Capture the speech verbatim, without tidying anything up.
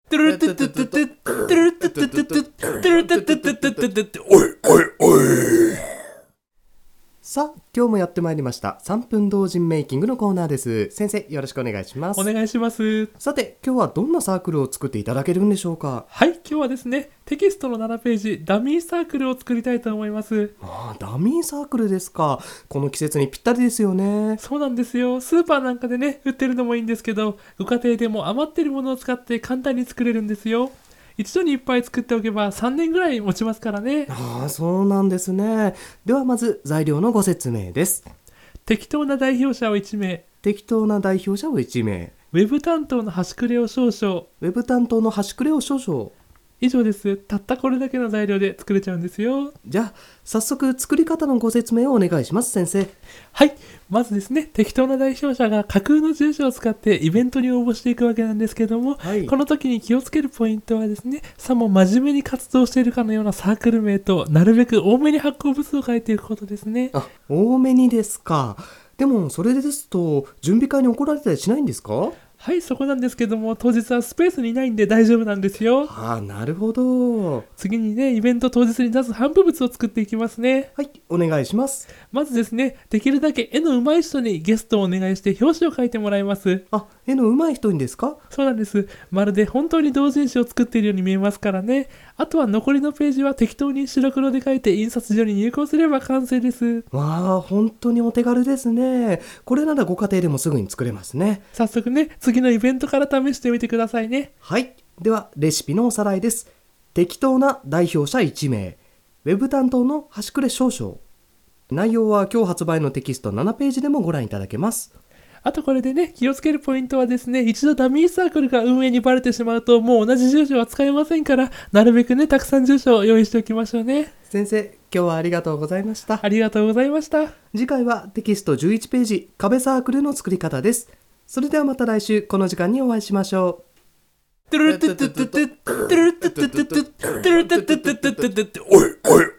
トゥルルトゥトゥトゥトゥトゥルルトゥトゥトゥトゥトゥルルトゥトゥトゥトゥトゥトゥトゥおいおいおい。 さあ、今日もやってまいりましたさんぷん同人メイキングのコーナーです。先生、よろしくお願いします。 お願いします。 さて、今日はどんなサークルを作っていただけるんでしょうか？ はい、今日はですね、テキストのななページダミーサークルを作りたいと思います。 ああ、ダミーサークルですか。この季節にぴったりですよね。 そうなんですよ。スーパーなんかでね売ってるのもいいんですけど、ご家庭でも余ってるものを使って簡単に作れるんですよ。一度にいっぱい作っておけばさんねんぐらい持ちますからね。 ああ、そうなんですね。ではまず材料のご説明です。 適当な代表者をいちめい、 適当な代表者をいちめい、 ウェブ担当の端くれを少々、 ウェブ担当の端くれを少々。 以上です。たったこれだけの材料で作れちゃうんですよ。 じゃあ早速作り方のご説明をお願いします。先生。 はい、まずですね、適当な代表者が架空の住所を使ってイベントに応募していくわけなんですけども、 はい、 この時に気をつけるポイントはですね、さも真面目に活動しているかのようなサークル名となるべく多めに発行部数を書いていくことですね。 あ、多めにですか。でもそれですと準備会に怒られたりしないんですか？ はい、そこなんですけども、当日はスペースにないんで大丈夫なんですよ。 ああ、なるほど。 次にね、イベント当日に出す頒布物を作っていきますね。 はい、お願いします。 まずですね、できるだけ絵の上手い人にゲストをお願いして表紙を書いてもらいます。 あ、絵の上手い人にですか？ そうなんです。まるで本当に同人誌を作っているように見えますからね。あとは残りのページは適当に白黒で書いて印刷所に入稿すれば完成です。 わあ、本当にお手軽ですね。これならご家庭でもすぐに作れますね。 早速ね、次のイベントから試してみてくださいね。 はい、ではレシピのおさらいです。適当な代表者いちめい、ウェブ担当の端くれ少々。内容は今日発売のテキストななページでもご覧いただけます。 あとこれでね、気をつけるポイントはですね、一度ダミーサークルが運営にバレてしまうともう同じ住所は使えませんから、なるべくね、たくさん住所を用意しておきましょうね。 先生、今日はありがとうございました。 ありがとうございました。 次回はテキストじゅういちページ壁サークルの作り方です。それではまた来週この時間にお会いしましょう。 トゥルルトゥトゥトゥトゥトゥルルトゥトゥトゥトゥトゥルルトゥトゥトゥトゥトゥおいおい